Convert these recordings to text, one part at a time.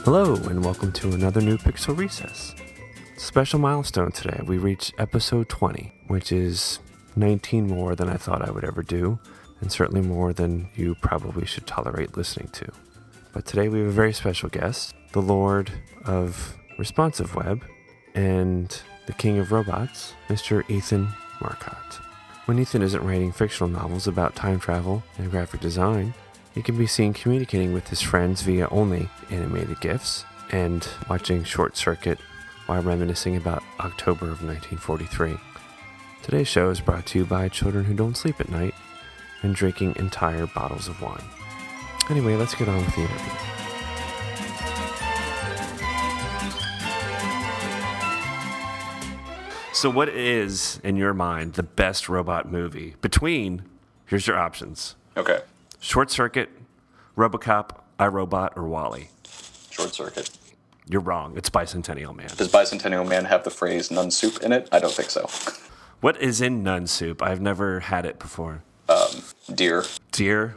Hello, and welcome to another new Pixel Recess. Special milestone today. We reached episode 20, which is 19 more than I thought I would ever do, and certainly more than you probably should tolerate listening to. But today we have a very special guest, the Lord of Responsive Web and the King of Robots, Mr. Ethan Marcotte. When Ethan isn't writing fictional novels about time travel and graphic design, he can be seen communicating with his friends via only animated GIFs and watching Short Circuit while reminiscing about October of 1943. Today's show is brought to you by children who don't sleep at night and drinking entire bottles of wine. Anyway, let's get on with the interview. So what is, in your mind, the best robot movie between, here's your options. Okay. Short Circuit, RoboCop, iRobot, or WALL-E? Short Circuit. You're wrong. It's Bicentennial Man. Does Bicentennial Man have the phrase nun soup in it? I don't think so. What is in nun soup? I've never had it before. Deer. Deer?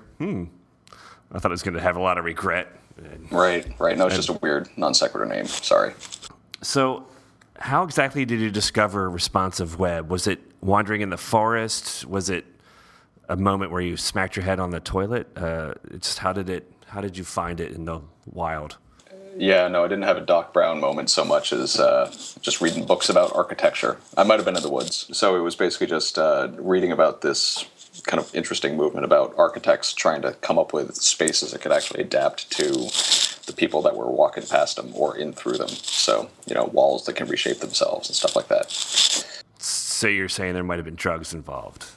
I thought it was going to have a lot of regret. Right. No, it's just a weird non sequitur name. Sorry. So, how exactly did you discover Responsive Web? Was it wandering in the forest? Was it a moment where you smacked your head on the toilet? How did you find it in the wild? Yeah, no, I didn't have a Doc Brown moment so much as just reading books about architecture. I might have been in the woods. So it was basically just reading about this kind of interesting movement about architects trying to come up with spaces that could actually adapt to the people that were walking past them or in through them. So, walls that can reshape themselves and stuff like that. So you're saying there might have been drugs involved?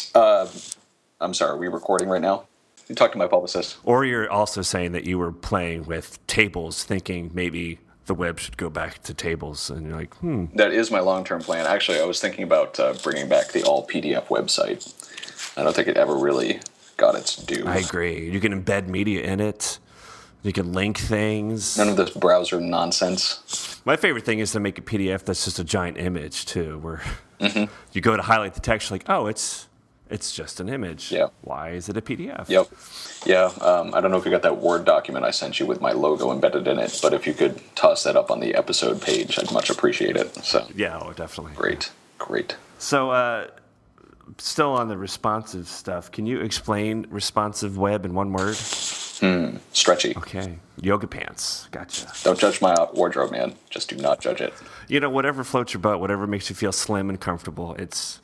I'm sorry, are we recording right now? You talk to my publicist. Or you're also saying that you were playing with tables, thinking maybe the web should go back to tables, and you're like, That is my long-term plan. Actually, I was thinking about bringing back the all-PDF website. I don't think it ever really got its due. I agree. You can embed media in it. You can link things. None of this browser nonsense. My favorite thing is to make a PDF that's just a giant image, too, where you go to highlight the text, like, oh, it's just an image. Yeah. Why is it a PDF? Yep. Yeah, I don't know if you got that Word document I sent you with my logo embedded in it, but if you could toss that up on the episode page, I'd much appreciate it. So Yeah, definitely. Great. So, still on the responsive stuff, can you explain Responsive Web in one word? Stretchy. Okay. Yoga pants. Gotcha. Don't judge my wardrobe, man. Just do not judge it. Whatever floats your boat, whatever makes you feel slim and comfortable, it's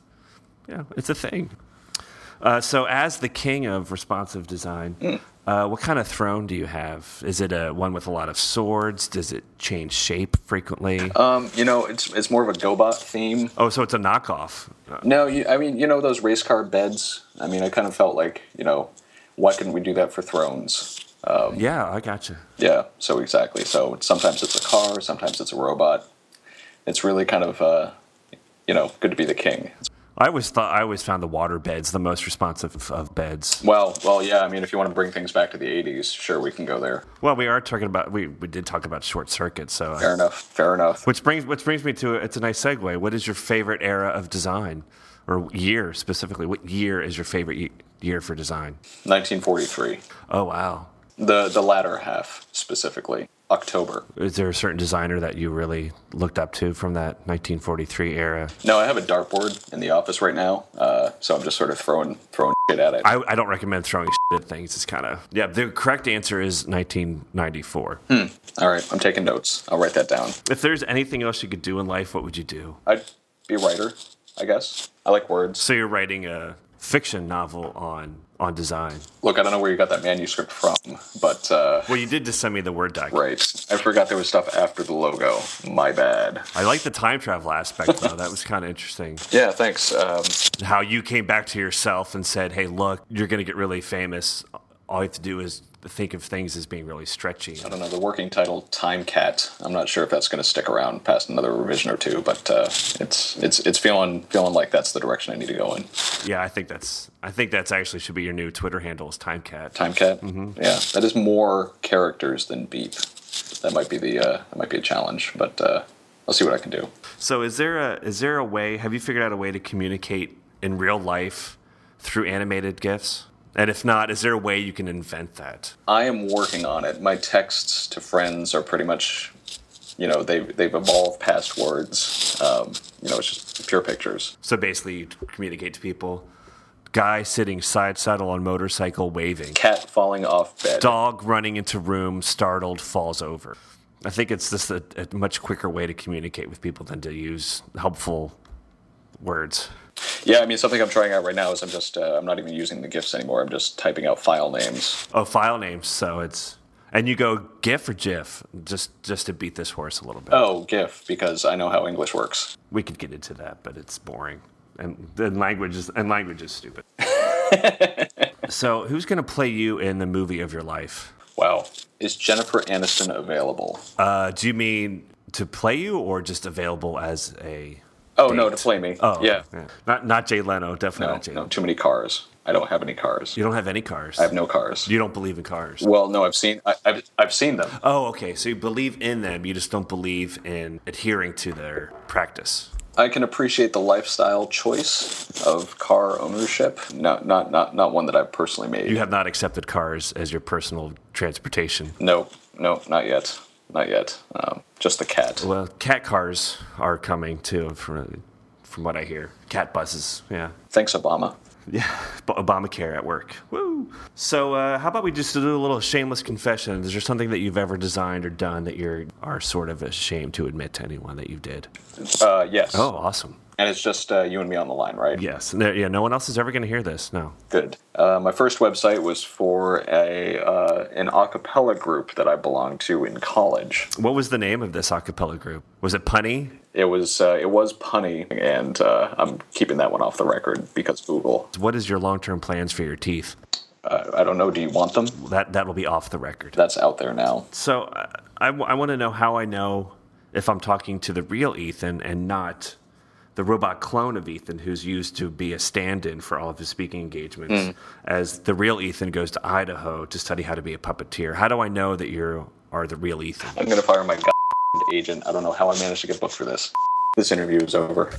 a thing. So as the king of responsive design, what kind of throne do you have? Is it one with a lot of swords? Does it change shape frequently? It's more of a GoBot theme. Oh, so it's a knockoff. No, those race car beds? I kind of felt like, why couldn't we do that for thrones? Yeah, I gotcha. Yeah, so exactly. So sometimes it's a car, sometimes it's a robot. It's really kind of, good to be the king. I always found the water beds the most responsive of beds. Well, yeah. If you want to bring things back to the '80s, sure, we can go there. Well, we are talking about we did talk about Short Circuit, so Fair enough. Which brings me to it's a nice segue. What is your favorite era of design, or year specifically? What year is your favorite year for design? 1943. Oh wow. The latter half specifically. October. Is there a certain designer that you really looked up to from that 1943 era? No, I have a dartboard in the office right now, so I'm just sort of throwing shit at it. I don't recommend throwing shit at things. It's kind of... Yeah, the correct answer is 1994. All right, I'm taking notes. I'll write that down. If there's anything else you could do in life, what would you do? I'd be a writer, I guess. I like words. So you're writing a fiction novel on design. Look, I don't know where you got that manuscript from, but... Well, you did just send me the Word document. Right. I forgot there was stuff after the logo. My bad. I like the time travel aspect, though. That was kind of interesting. Yeah, thanks. How you came back to yourself and said, hey, look, you're going to get really famous. All you have to do is think of things as being really stretchy. I don't know, the working title, Time Cat. I'm not sure if that's going to stick around past another revision or two, but it's feeling like that's the direction I need to go in. Yeah, I think that's actually should be your new Twitter handle is Time Cat. Time Cat? Mm-hmm. Yeah, that is more characters than beep. That might be a challenge, but I'll see what I can do. So is there a way, have you figured out a way to communicate in real life through animated GIFs? And if not, is there a way you can invent that? I am working on it. My texts to friends are pretty much, they've evolved past words. It's just pure pictures. So basically, you communicate to people. Guy sitting side saddle on motorcycle waving. Cat falling off bed. Dog running into room, startled, falls over. I think it's just a much quicker way to communicate with people than to use helpful words. Yeah, I mean, something I'm trying out right now is I'm not even using the GIFs anymore. I'm just typing out file names. Oh, file names. So it's... And you go GIF or GIF, just to beat this horse a little bit. Oh, GIF, because I know how English works. We could get into that, but it's boring. And language is stupid. So who's going to play you in the movie of your life? Wow. Is Jennifer Aniston available? Do you mean to play you or just available as a... Oh, date? no, to play me. Oh, yeah. Not Jay Leno, definitely not Jay Leno. No, too many cars. I don't have any cars. You don't have any cars? I have no cars. You don't believe in cars? Well, no, I've seen them. Oh, okay. So you believe in them, you just don't believe in adhering to their practice. I can appreciate the lifestyle choice of car ownership. Not one that I've personally made. You have not accepted cars as your personal transportation? No, not yet. Not yet. Just the cat. Well, cat cars are coming too, from what I hear. Cat buses, yeah. Thanks, Obama. Yeah, Obamacare at work. Woo! So how about we just do a little shameless confession? Is there something that you've ever designed or done that you are sort of ashamed to admit to anyone that you did? Yes. Oh, awesome. And it's just you and me on the line, right? Yes. No one else is ever going to hear this, no. Good. My first website was for an a cappella group that I belonged to in college. What was the name of this a cappella group? Was it Punny? It was punny, and I'm keeping that one off the record because Google. What is your long-term plans for your teeth? I don't know. Do you want them? That will be off the record. That's out there now. So I want to know how I know if I'm talking to the real Ethan and not the robot clone of Ethan who's used to be a stand-in for all of his speaking engagements as the real Ethan goes to Idaho to study how to be a puppeteer. How do I know that you are the real Ethan? I'm going to fire my agent. I don't know how I managed to get booked for this. This interview is over.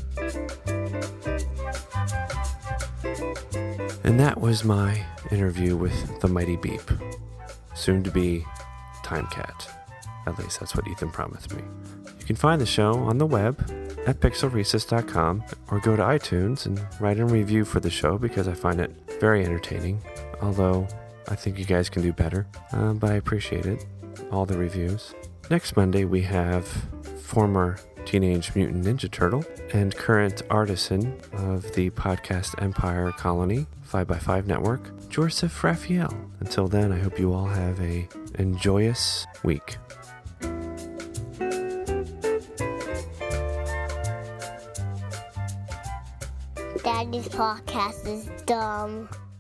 And that was my interview with the Mighty Beep, soon to be Time Cat. At least that's what Ethan promised me. You can find the show on the web at pixelrecess.com or go to iTunes and write a review for the show because I find it very entertaining. Although I think you guys can do better, but I appreciate it. All the reviews. Next Monday we have former Teenage Mutant Ninja Turtle and current artisan of the podcast Empire Colony 5x5 Network, Joseph Raphael. Until then, I hope you all have a enjoyous week. Daddy's podcast is dumb.